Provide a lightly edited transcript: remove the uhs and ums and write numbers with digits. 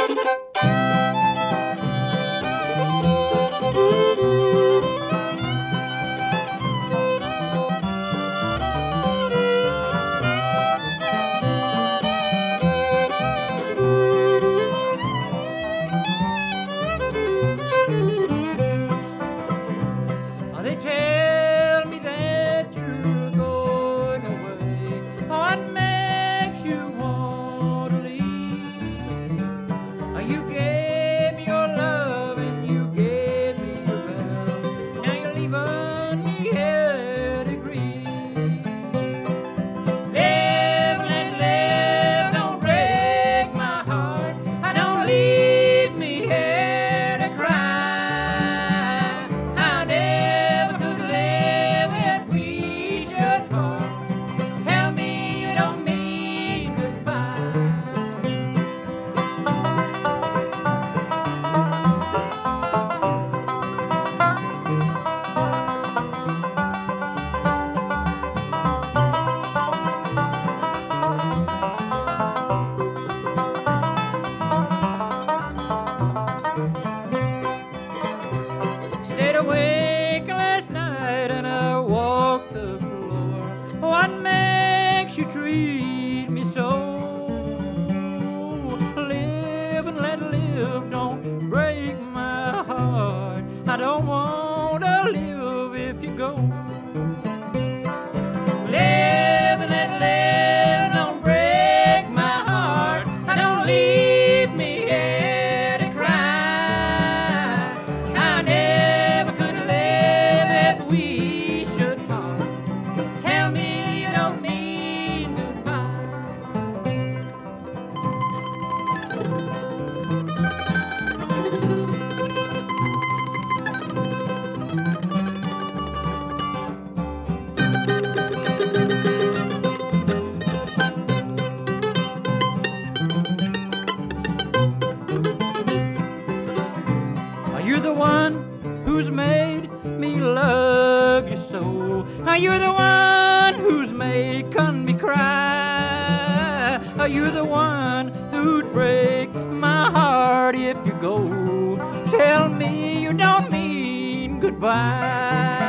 They tell me that you're going away. What makes you want to leave? You gave me your love and you gave me your vow. Now you're leaving me here to grieve. Live, let live, don't break my heart. Don't leave me here to cry. I never could live if we should part. Tell me you don't mean goodbye. Stayed awake last night and I walked the floor. What makes you treat me so? Live and let live, don't break my heart. I don't want to live if you go. Live and let live, don't break my heart. Don't leave me here to cry. I never could live if we should part. Tell me you don't mean goodbye. You're the one who's made me love you so. You're the one who's making me cry. You're the one who'd break my heart if you go. Tell me you don't mean goodbye.